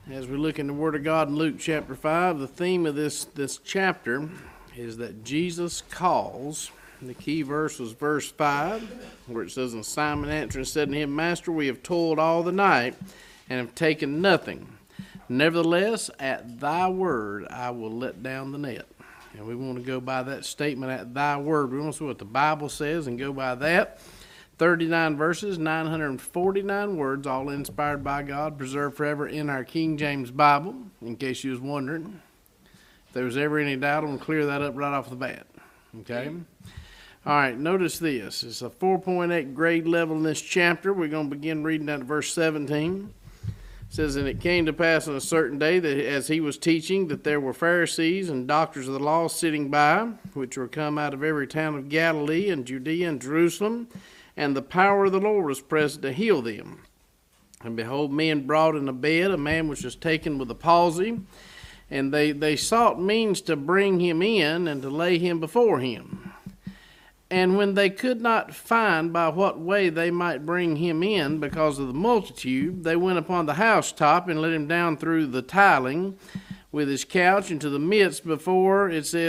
As we look in the Word of God in Luke chapter 5, the theme of this chapter is that Jesus calls. The key verse was verse 5, where it says, "And Simon answered and said to him, Master, we have toiled all the night and have taken nothing. Nevertheless, at thy word I will let down the net." And we want to go by that statement, at thy word. We want to see what the Bible says and go by that. 39 verses, 949 words, all inspired by God, preserved forever in our King James Bible, in case you was wondering. If there was ever any doubt, I'm going to clear that up right off the bat. Okay? All right, notice this. It's a 4.8 grade level in this chapter. We're going to begin reading at verse 17. It says, "And it came to pass on a certain day that as he was teaching, that there were Pharisees and doctors of the law sitting by, which were come out of every town of Galilee and Judea and Jerusalem, and the power of the Lord was present to heal them. And behold, men brought in a bed a man which was taken with a palsy, and they sought means to bring him in and to lay him before him. And when they could not find by what way they might bring him in because of the multitude, they went upon the housetop and let him down through the tiling with his couch into the midst before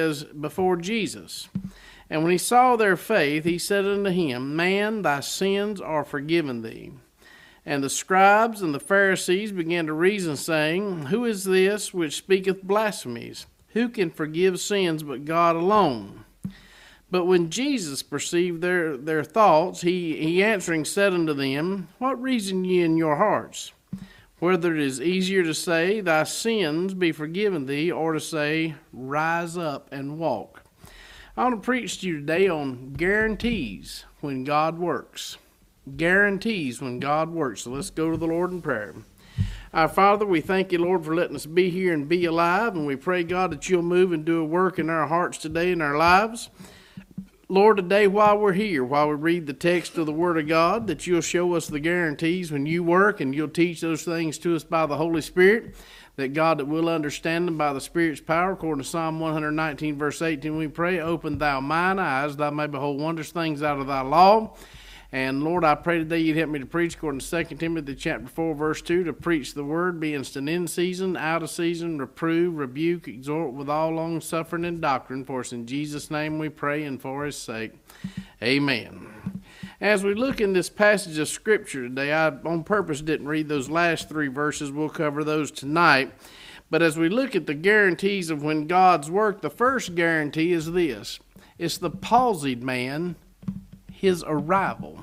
Jesus. And when he saw their faith, he said unto him, Man, thy sins are forgiven thee. And the scribes and the Pharisees began to reason, saying, Who is this which speaketh blasphemies? Who can forgive sins but God alone? But when Jesus perceived their thoughts, he answering said unto them, What reason ye in your hearts? Whether it is easier to say, Thy sins be forgiven thee, or to say, Rise up and walk. I want to preach to you today on guarantees when God works. Guarantees when God works. So let's go to the Lord in prayer. Our Father, we thank you, Lord, for letting us be here and be alive. And we pray, God, that you'll move and do a work in our hearts today in our lives. Lord, today while we're here, while we read the text of the Word of God, that you'll show us the guarantees when you work, and you'll teach those things to us by the Holy Spirit. That God, that we'll understand them by the Spirit's power, according to Psalm 119, verse 18, we pray, Open thou mine eyes, thou may behold wondrous things out of thy law. And Lord, I pray today you'd help me to preach, according to 2 Timothy chapter 4, verse 2, to preach the word, be instant in season, out of season, reprove, rebuke, exhort with all long suffering and doctrine. For us in Jesus' name we pray, and for his sake. Amen. As we look in this passage of Scripture today, I on purpose didn't read those last three verses. We'll cover those tonight. But as we look at the guarantees of when God's work, the first guarantee is this. It's the palsied man, his arrival.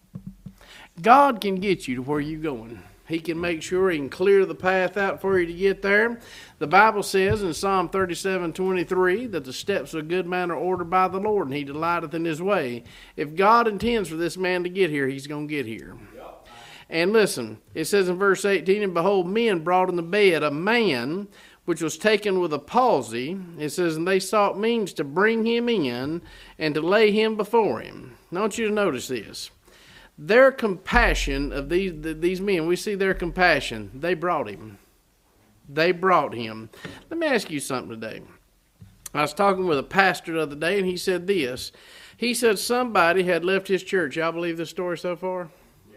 God can get you to where you're going. He can make sure he can clear the path out for you to get there. The Bible says in Psalm 37:23 that the steps of a good man are ordered by the Lord, and he delighteth in his way. If God intends for this man to get here, he's going to get here. Yep. And listen, it says in verse 18, And behold, men brought in the bed a man which was taken with a palsy. It says, And they sought means to bring him in and to lay him before him. Now I want you to notice this. Their compassion of these men, we see their compassion. They brought him. They brought him. Let me ask you something today. I was talking with a pastor the other day, and he said this. He said somebody had left his church. Y'all believe this story so far? Yeah.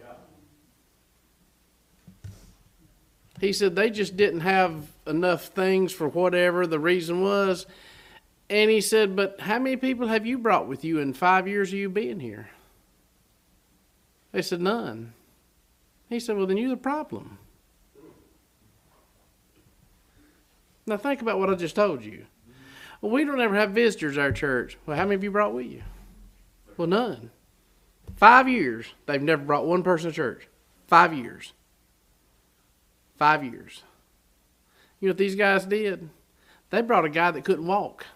He said they just didn't have enough things for whatever the reason was. And he said, but how many people have you brought with you in 5 years of you being here? They said, none. He said, well, then you're the problem. Now think about what I just told you. Well, we don't ever have visitors at our church. Well, how many have you brought with you? Well, none. 5 years, they've never brought one person to church. 5 years. 5 years. You know what these guys did? They brought a guy that couldn't walk.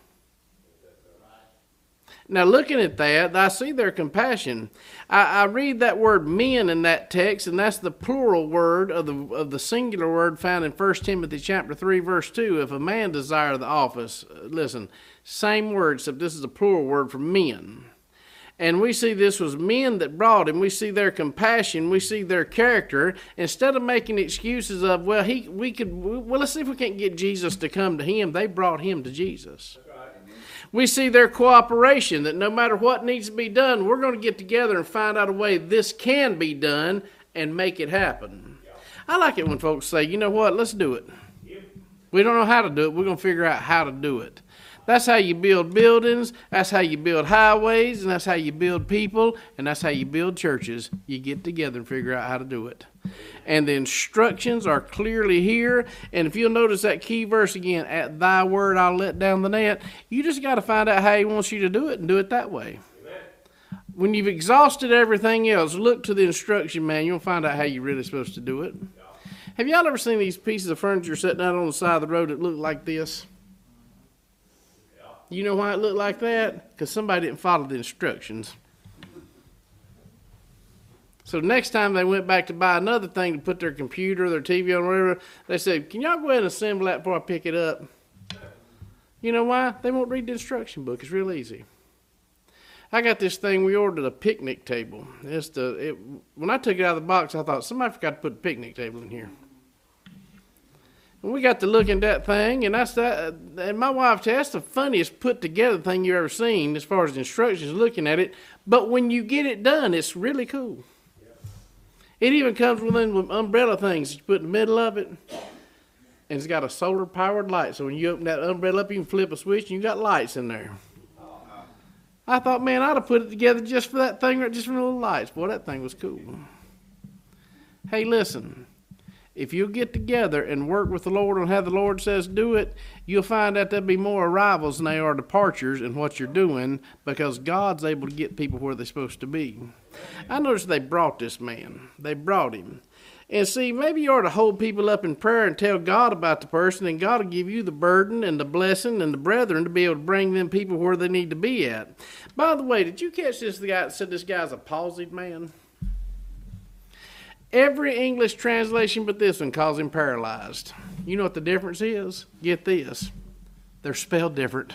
Now, looking at that, I see their compassion. I read that word men in that text, and that's the plural word of the singular word found in 1 Timothy chapter 3, verse 2. If a man desire the office, listen, same word, except this is a plural word for men. And we see this was men that brought him. We see their compassion. We see their character. Instead of making excuses of, let's see if we can't get Jesus to come to him, they brought him to Jesus. We see their cooperation, that no matter what needs to be done, we're going to get together and find out a way this can be done and make it happen. I like it when folks say, you know what, let's do it. We don't know how to do it. We're going to figure out how to do it. That's how you build buildings. That's how you build highways. And that's how you build people. And that's how you build churches. You get together and figure out how to do it. And the instructions are clearly here. And if you'll notice that key verse again, at thy word I'll let down the net. You just got to find out how he wants you to do it and do it that way. When you've exhausted everything else, look to the instruction manual. You'll find out how you're really supposed to do it. Have y'all ever seen these pieces of furniture sitting out on the side of the road that look like this? You know why it looked like that? Because somebody didn't follow the instructions. So next time they went back to buy another thing to put their computer, their TV on, whatever, they said, can y'all go ahead and assemble that before I pick it up? You know why? They won't read the instruction book. It's real easy. I got this thing, we ordered a picnic table. When I took it out of the box, I thought, somebody forgot to put a picnic table in here. And we got to looking at that thing, and and my wife said, that's the funniest put together thing you've ever seen as far as instructions looking at it. But when you get it done, it's really cool. It even comes with them umbrella things you put in the middle of it. And it's got a solar powered light. So when you open that umbrella up, you can flip a switch and you got lights in there. I thought, man, I'd have put it together just for that thing, just for the little lights. Boy, that thing was cool. Hey, listen. If you'll get together and work with the Lord on how the Lord says do it, you'll find that there'll be more arrivals than there are departures in what you're doing, because God's able to get people where they're supposed to be. I noticed they brought this man. They brought him. And see, maybe you ought to hold people up in prayer and tell God about the person, and God will give you the burden and the blessing and the brethren to be able to bring them people where they need to be at. By the way, did you catch this guy that said this guy's a palsied man? Every English translation but this one calls him paralyzed. You know what the difference is? Get this. They're spelled different.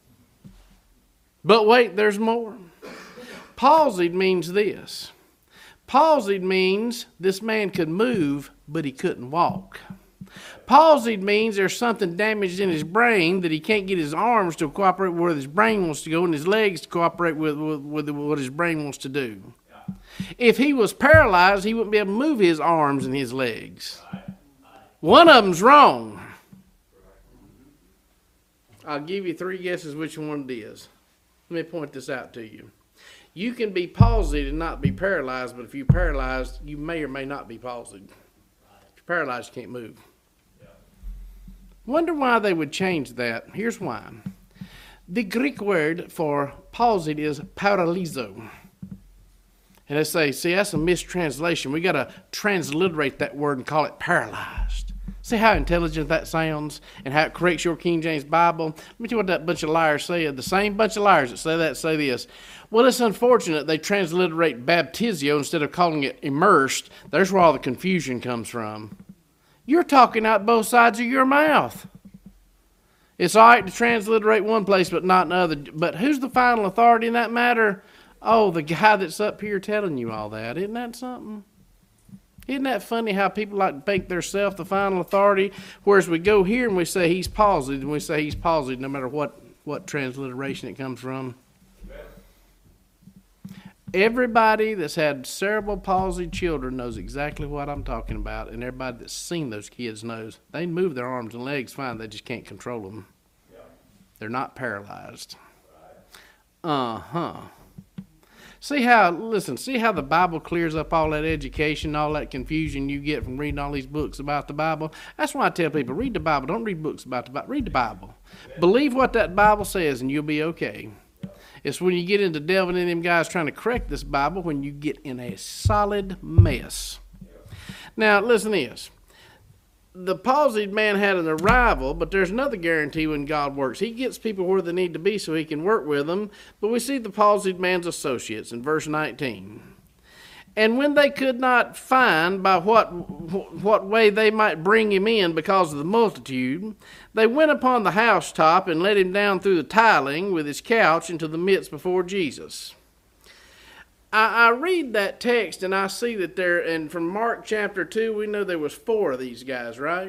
But wait, there's more. Palsied means this. Palsied means this man could move, but he couldn't walk. Palsied means there's something damaged in his brain that he can't get his arms to cooperate with where his brain wants to go and his legs to cooperate with what his brain wants to do. If he was paralyzed, he wouldn't be able to move his arms and his legs. One of them's wrong. I'll give you 3 guesses which one it is. Let me point this out to you. You can be palsied and not be paralyzed, but if you're paralyzed, you may or may not be palsied. If you're paralyzed, you can't move. Wonder why they would change that. Here's why. The Greek word for palsied is paralyzo. And they say, see, that's a mistranslation. We got to transliterate that word and call it paralyzed. See how intelligent that sounds and how it corrects your King James Bible? Let me tell you what that bunch of liars say. The same bunch of liars that say that say this. Well, it's unfortunate they transliterate baptizio instead of calling it immersed. There's where all the confusion comes from. You're talking out both sides of your mouth. It's all right to transliterate one place but not another. But who's the final authority in that matter? Oh, the guy that's up here telling you all that. Isn't that something? Isn't that funny how people like to make themselves the final authority, whereas we go here and we say he's palsied, and we say he's palsied no matter what transliteration it comes from. Everybody that's had cerebral palsy children knows exactly what I'm talking about, and everybody that's seen those kids knows. They move their arms and legs fine, they just can't control them. They're not paralyzed. See how the Bible clears up all that education, all that confusion you get from reading all these books about the Bible? That's why I tell people, read the Bible. Don't read books about the Bible. Read the Bible. Believe what that Bible says and you'll be okay. It's when you get into delving in them guys trying to correct this Bible when you get in a solid mess. Now, listen to this. The palsied man had an arrival, but there's another guarantee when God works. He gets people where they need to be so he can work with them. But we see the palsied man's associates in verse 19. And when they could not find by what way they might bring him in because of the multitude, they went upon the housetop and let him down through the tiling with his couch into the midst before Jesus. I read that text and I see that and from Mark chapter 2, we know there was 4 of these guys, right?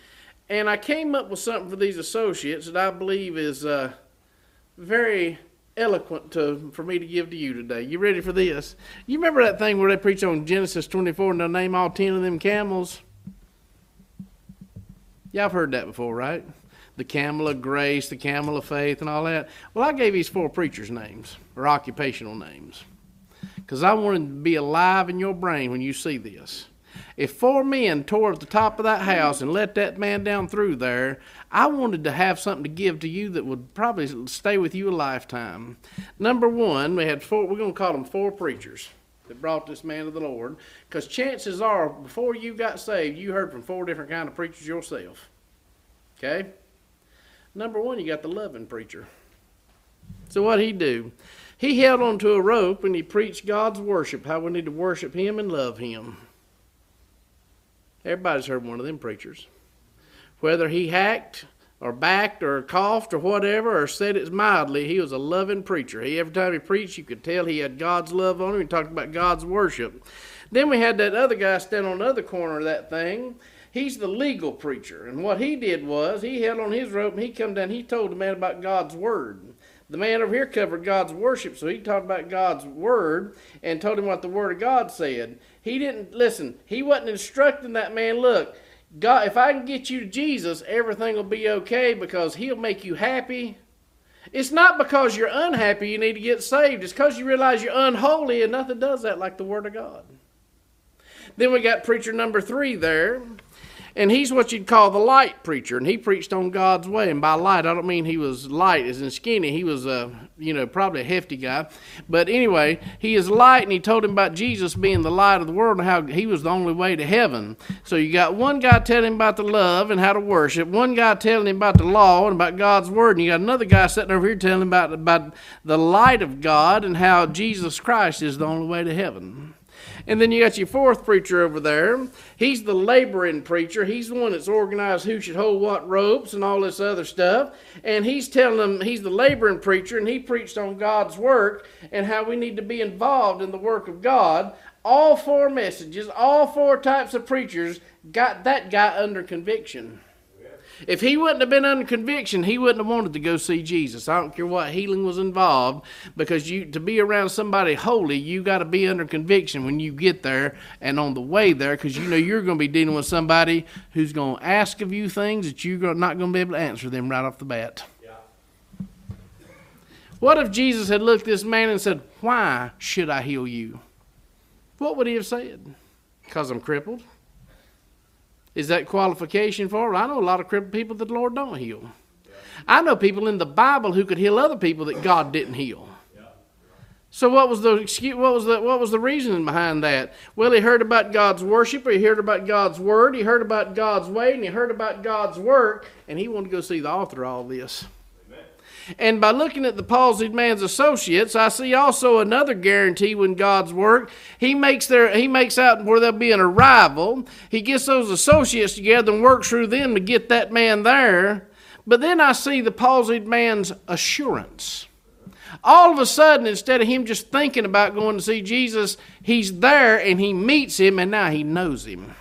And I came up with something for these associates that I believe is very eloquent for me to give to you today. You ready for this? You remember that thing where they preach on Genesis 24 and they'll name all 10 of them camels? Y'all have heard that before, right? The camel of grace, the camel of faith, and all that. Well, I gave these 4 preachers' names, or occupational names, because I wanted to be alive in your brain when you see this. If 4 men tore at the top of that house and let that man down through there, I wanted to have something to give to you that would probably stay with you a lifetime. Number 1, we had 4, we're going to call them 4 preachers that brought this man to the Lord, because chances are, before you got saved, you heard from 4 different kind of preachers yourself. Okay? Number 1, you got the loving preacher. So what'd he do? He held onto a rope and he preached God's worship, how we need to worship him and love him. Everybody's heard one of them preachers. Whether he hacked or backed or coughed or whatever, or said it mildly, he was a loving preacher. Every time he preached, you could tell he had God's love on him. He talked about God's worship. Then we had that other guy stand on the other corner of that thing. He's the legal preacher. And what he did was, he held on his rope and he come down, he told the man about God's word. The man over here covered God's worship, so he talked about God's word and told him what the word of God said. He didn't, listen, he wasn't instructing that man, look, God, if I can get you to Jesus, everything will be okay because he'll make you happy. It's not because you're unhappy you need to get saved. It's because you realize you're unholy, and nothing does that like the word of God. Then we got preacher number 3 there. And he's what you'd call the light preacher, and he preached on God's way. And by light, I don't mean he was light as in skinny. He was, probably a hefty guy. But anyway, he is light, and he told him about Jesus being the light of the world and how he was the only way to heaven. So you got one guy telling him about the love and how to worship, one guy telling him about the law and about God's word, and you got another guy sitting over here telling him about the light of God and how Jesus Christ is the only way to heaven. And then you got your 4th preacher over there. He's the laboring preacher. He's the one that's organized who should hold what ropes and all this other stuff. And he's telling them he's the laboring preacher, and he preached on God's work and how we need to be involved in the work of God. All 4 messages, all 4 types of preachers got that guy under conviction. If he wouldn't have been under conviction, he wouldn't have wanted to go see Jesus. I don't care what healing was involved, because to be around somebody holy, you got to be under conviction when you get there and on the way there, because you know you're going to be dealing with somebody who's going to ask of you things that you're not going to be able to answer them right off the bat. Yeah. What if Jesus had looked at this man and said, "Why should I heal you?" What would he have said? Because I'm crippled? Is that qualification for it? I know a lot of crippled people that the Lord don't heal. I know people in the Bible who could heal other people that God didn't heal. So what was the excuse? What was the reasoning behind that? Well, he heard about God's worship, or he heard about God's word, he heard about God's way, and he heard about God's work, and he wanted to go see the author of all this. And by looking at the palsied man's associates, I see also another guarantee when God's work. He makes out where there'll be an arrival. He gets those associates together and works through them to get that man there. But then I see the palsied man's assurance. All of a sudden, instead of him just thinking about going to see Jesus, he's there and he meets him, and now he knows him.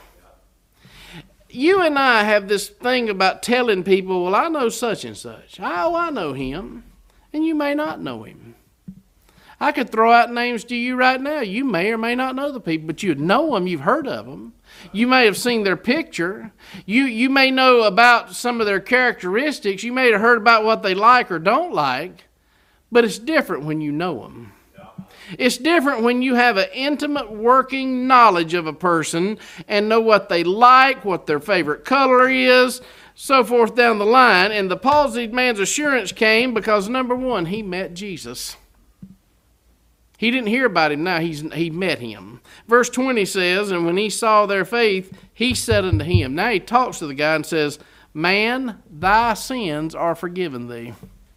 You and I have this thing about telling people, well, I know such and such. Oh, I know him. And you may not know him. I could throw out names to you right now. You may or may not know the people, but you know them. You've heard of them. You may have seen their picture. You may know about some of their characteristics. You may have heard about what they like or don't like. But it's different when you know them. It's different when you have an intimate working knowledge of a person and know what they like, what their favorite color is, so forth down the line. And the palsied man's assurance came because, number 1, he met Jesus. He didn't hear about him now, he met him. Verse 20 says, and when he saw their faith, he said unto him. Now he talks to the guy and says, "Man, thy sins are forgiven thee."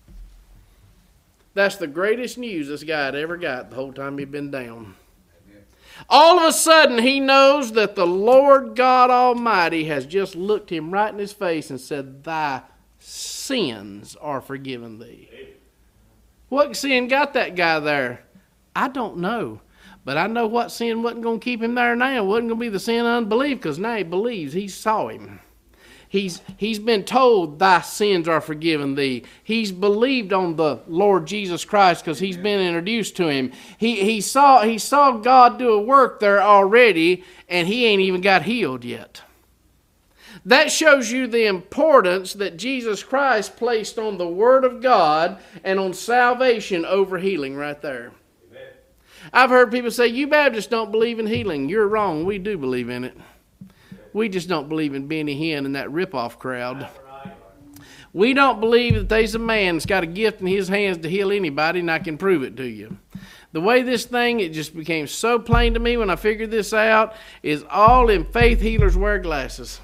That's the greatest news this guy had ever got the whole time he'd been down. Amen. All of a sudden, he knows that the Lord God Almighty has just looked him right in his face and said, "Thy sins are forgiven thee." Amen. What sin got that guy there? I don't know. But I know what sin wasn't going to keep him there now. It wasn't going to be the sin of unbelief, because now he believes. He saw him. He's been told thy sins are forgiven thee. He's believed on the Lord Jesus Christ because he's been introduced to him. He saw God do a work there already, and he ain't even got healed yet. That shows you the importance that Jesus Christ placed on the Word of God and on salvation over healing right there. Amen. I've heard people say, you Baptists don't believe in healing. You're wrong. We do believe in it. We just don't believe in Benny Hinn and that ripoff crowd. We don't believe that there's a man that's got a gift in his hands to heal anybody, and I can prove it to you. The way this thing, it just became so plain to me when I figured this out, is all them faith healers wear glasses.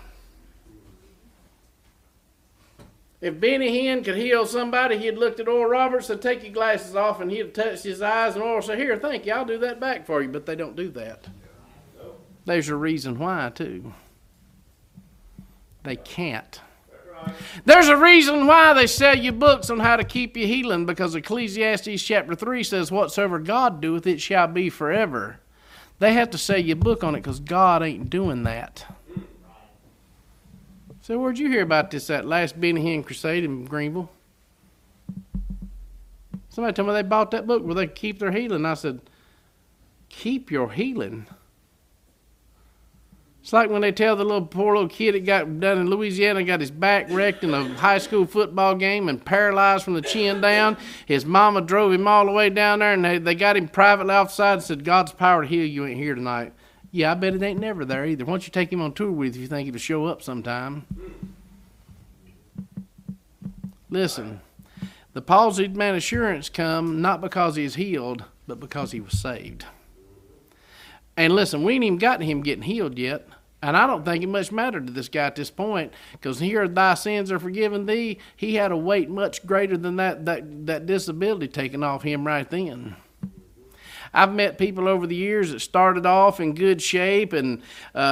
If Benny Hinn could heal somebody, he'd looked at Oral Roberts and take your glasses off, and he'd touched his eyes, and Oral said, here, thank you, I'll do that back for you. But they don't do that. There's a reason why, too. They can't. There's a reason why they sell you books on how to keep you healing, because Ecclesiastes chapter 3 says, whatsoever God doeth, it shall be forever. They have to sell you a book on it because God ain't doing that. So where'd you hear about this, that last Benny Hinn crusade in Greenville? Somebody told me they bought that book where they keep their healing. I said, keep your healing? It's like when they tell the poor little kid that got done in Louisiana, got his back wrecked in a high school football game and paralyzed from the chin down. His mama drove him all the way down there, and they got him privately outside and said, God's power to heal you ain't here tonight. Yeah, I bet it ain't never there either. Why don't you take him on tour with you if you think he'll show up sometime? Listen, the palsied man assurance come not because he is healed, but because he was saved. And listen, we ain't even gotten him getting healed yet. And I don't think it much mattered to this guy at this point, because here thy sins are forgiven thee. He had a weight much greater than that disability taken off him right then. I've met people over the years that started off in good shape and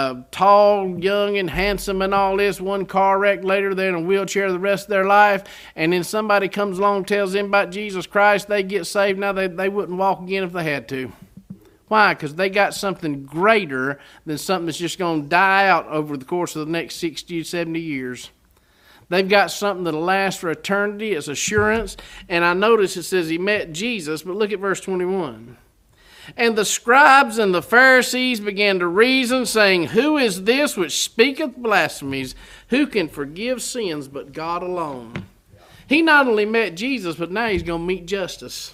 tall, young, and handsome and all this. One car wreck later, they're in a wheelchair the rest of their life. And then somebody comes along, tells them about Jesus Christ, they get saved. Now they wouldn't walk again if they had to. Why? Because they got something greater than something that's just going to die out over the course of the next 60, 70 years. They've got something that'll last for eternity. It's assurance. And I notice it says he met Jesus, but look at verse 21. And the scribes and the Pharisees began to reason, saying, who is this which speaketh blasphemies? Who can forgive sins but God alone? He not only met Jesus, but now he's going to meet justice.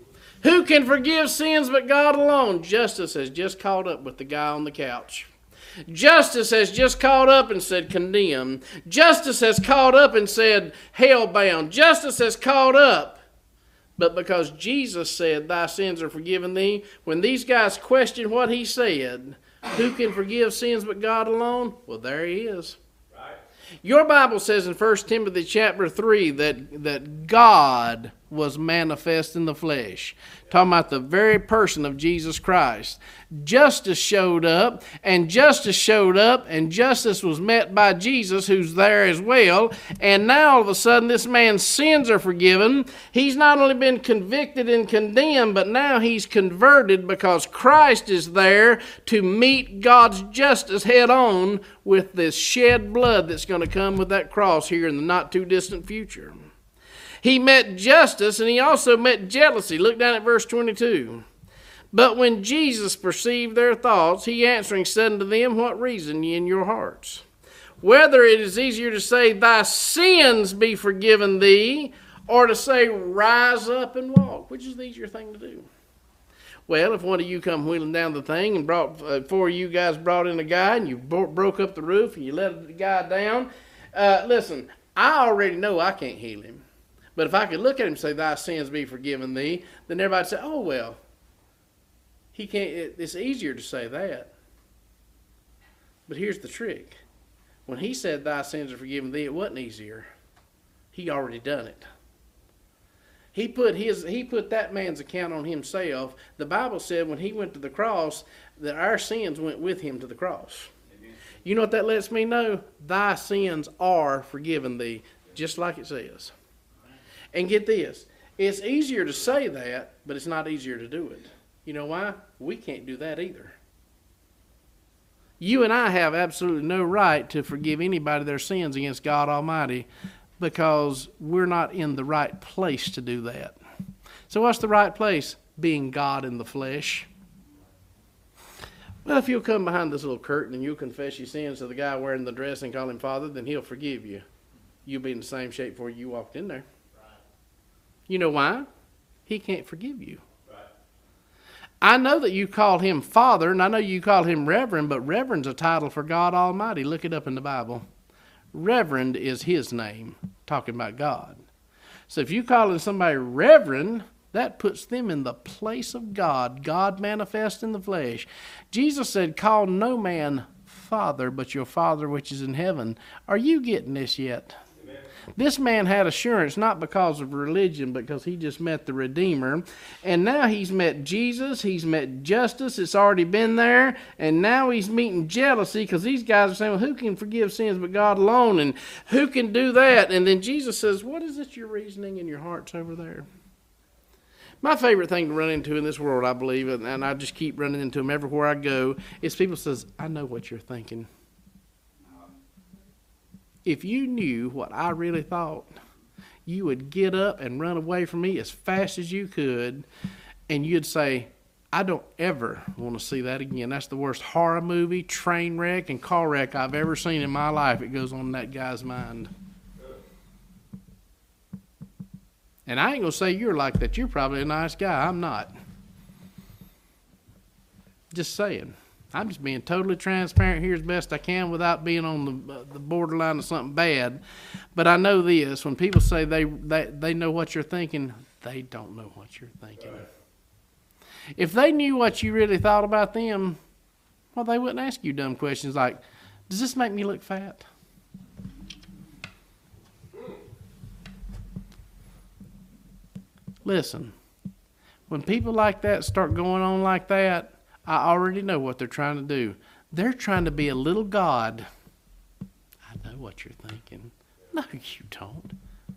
Who can forgive sins but God alone? Justice has just caught up with the guy on the couch. Justice has just caught up and said condemn. Justice has caught up and said hell-bound. Justice has caught up. But because Jesus said, thy sins are forgiven thee, when these guys questioned what he said, who can forgive sins but God alone? Well, there he is. Right. Your Bible says in 1 Timothy chapter 3 that God was manifest in the flesh. Talking about the very person of Jesus Christ. Justice showed up, and justice showed up, and justice was met by Jesus, who's there as well. And now all of a sudden this man's sins are forgiven. He's not only been convicted and condemned, but now he's converted because Christ is there to meet God's justice head on with this shed blood that's going to come with that cross here in the not too distant future. He met justice, and he also met jealousy. Look down at verse 22. But when Jesus perceived their thoughts, he answering said unto them, what reason ye in your hearts? Whether it is easier to say, thy sins be forgiven thee, or to say, rise up and walk. Which is the easier thing to do? Well, if one of you come wheeling down the thing and four of you guys brought in a guy, and you broke up the roof, and you let the guy down, listen, I already know I can't heal him. But if I could look at him and say, thy sins be forgiven thee, then everybody would say, oh, well, he can't. It's easier to say that. But here's the trick. When he said, thy sins are forgiven thee, it wasn't easier. He already done it. He put that man's account on himself. The Bible said when he went to the cross, that our sins went with him to the cross. Amen. You know what that lets me know? Thy sins are forgiven thee, just like it says. And get this, it's easier to say that, but it's not easier to do it. You know why? We can't do that either. You and I have absolutely no right to forgive anybody their sins against God Almighty because we're not in the right place to do that. So what's the right place? Being God in the flesh. Well, if you'll come behind this little curtain and you'll confess your sins to the guy wearing the dress and call him Father, then he'll forgive you. You'll be in the same shape before you walked in there. Right. You know why? He can't forgive you. Right. I know that you call him Father, and I know you call him Reverend, but Reverend's a title for God Almighty. Look it up in the Bible. Reverend is his name, talking about God. So if you calling somebody Reverend, that puts them in the place of God, God manifest in the flesh. Jesus said, call no man Father, but your Father which is in heaven. Are you getting this yet? Amen. This man had assurance not because of religion, but because he just met the Redeemer. And now he's met Jesus, he's met justice, it's already been there. And now he's meeting jealousy because these guys are saying, well, who can forgive sins but God alone? And who can do that? And then Jesus says, what is it you're reasoning in your hearts over there? My favorite thing to run into in this world, I believe, and I just keep running into them everywhere I go, is people says, I know what you're thinking. If you knew what I really thought, you would get up and run away from me as fast as you could, and you'd say, I don't ever want to see that again. That's the worst horror movie, train wreck, and car wreck I've ever seen in my life. It goes on in that guy's mind. And I ain't going to say you're like that. You're probably a nice guy. I'm not. Just saying. I'm just being totally transparent here as best I can without being on the borderline of something bad. But I know this. When people say they know what you're thinking, they don't know what you're thinking. If they knew what you really thought about them, well, they wouldn't ask you dumb questions like, does this make me look fat? Listen, when people like that start going on like that, I already know what they're trying to do. They're trying to be a little God. I know what you're thinking. No, you don't.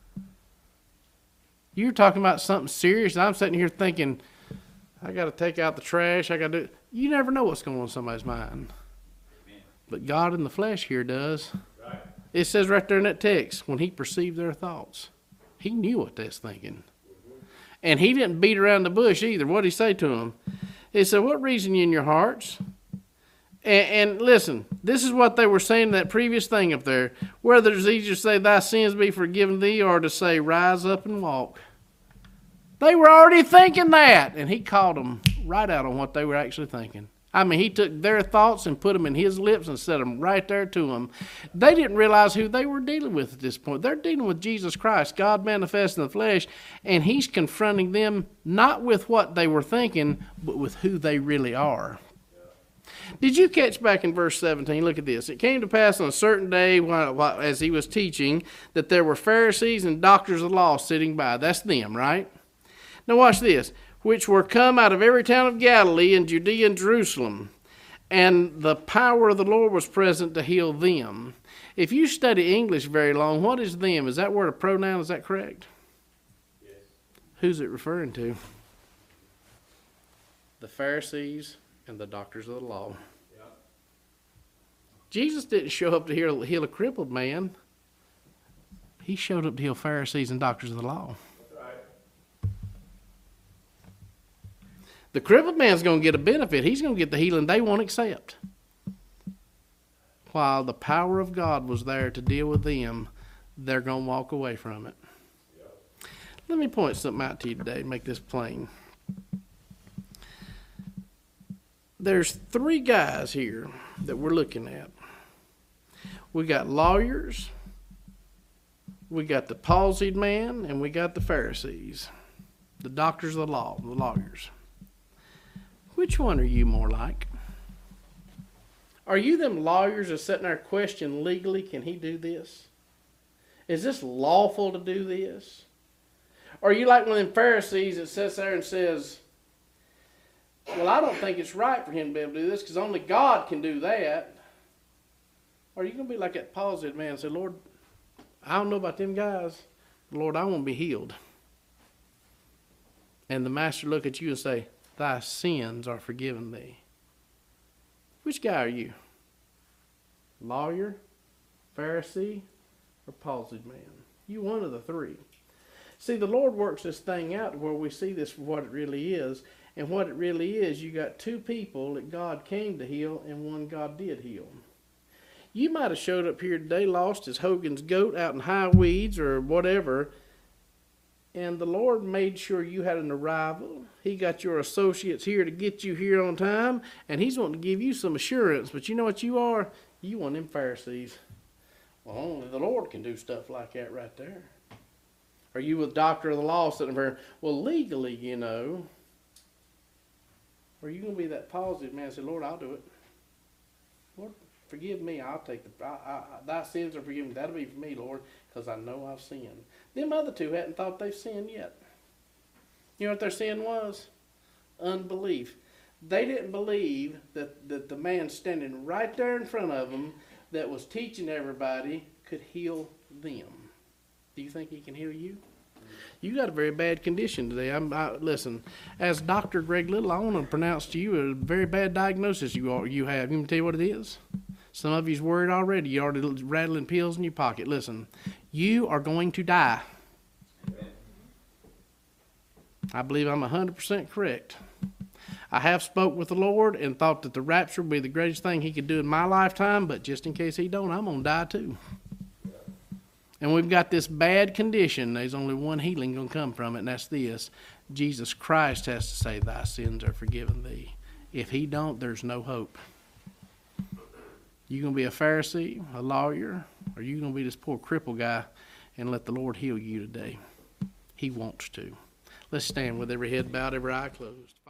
You're talking about something serious, and I'm sitting here thinking, I got to take out the trash. I got to do. You never know what's going on in somebody's mind. Amen. But God in the flesh here does. Right. It says right there in that text, when he perceived their thoughts, he knew what they was thinking. And he didn't beat around the bush either. What did he say to them? He said, what reason you in your hearts? And listen, this is what they were saying in that previous thing up there. Whether it's easier to say, thy sins be forgiven thee, or to say, rise up and walk. They were already thinking that. And he called them right out on what they were actually thinking. I mean, he took their thoughts and put them in his lips and set them right there to them. They didn't realize who they were dealing with at this point. They're dealing with Jesus Christ, God manifest in the flesh, and he's confronting them not with what they were thinking, but with who they really are. Did you catch back in verse 17? Look at this. It came to pass on a certain day, as he was teaching, that there were Pharisees and doctors of the law sitting by. That's them, right? Now watch this. Which were come out of every town of Galilee and Judea and Jerusalem. And the power of the Lord was present to heal them. If you study English very long, what is them? Is that word a pronoun? Is that correct? Yes. Who's it referring to? The Pharisees and the doctors of the law. Yeah. Jesus didn't show up to heal a crippled man. He showed up to heal Pharisees and doctors of the law. The crippled man's going to get a benefit. He's going to get the healing they won't accept. While the power of God was there to deal with them, they're going to walk away from it. Let me point something out to you today, make this plain. There's three guys here that we're looking at. We got lawyers, we got the palsied man, and we got the Pharisees, the doctors of the law, the lawyers. Which one are you more like? Are you them lawyers that sitting there question legally, can he do this? Is this lawful to do this? Or are you like one of them Pharisees that sits there and says, well, I don't think it's right for him to be able to do this because only God can do that. Or are you going to be like that palsied man and say, Lord, I don't know about them guys. Lord, I want to be healed. And the master look at you and say, thy sins are forgiven thee. Which guy are you? Lawyer, Pharisee, or palsied man? You one of the three. See, the Lord works this thing out where we see this for what it really is. And what it really is, you got two people that God came to heal and one God did heal. You might have showed up here today lost as Hogan's goat out in high weeds or whatever, and the Lord made sure you had an arrival. He got your associates here to get you here on time, and He's wanting to give you some assurance. But you know what you are? You one of them Pharisees. Well, only the Lord can do stuff like that right there. Are you a doctor of the law sitting there? Well, legally, you know. Or are you going to be that positive man and say, Lord, I'll do it. Lord, forgive me. I'll take thy sins are forgiven. That'll be for me, Lord, because I know I've sinned. Them other two hadn't thought they've sinned yet. You know what their sin was? Unbelief. They didn't believe that the man standing right there in front of them that was teaching everybody could heal them. Do you think he can heal you? You got a very bad condition today. Listen, as Dr. Greg Little, I want to pronounce to you a very bad diagnosis you have. You want me to tell you what it is? Some of you's worried already. You're already rattling pills in your pocket. Listen, you are going to die. I believe I'm 100% correct. I have spoke with the Lord and thought that the rapture would be the greatest thing He could do in my lifetime, but just in case He don't, I'm going to die too. And we've got this bad condition. There's only one healing going to come from it, and that's this. Jesus Christ has to say, thy sins are forgiven thee. If He don't, there's no hope. You going to be a Pharisee, a lawyer, or you going to be this poor cripple guy and let the Lord heal you today? He wants to. Let's stand with every head bowed, every eye closed.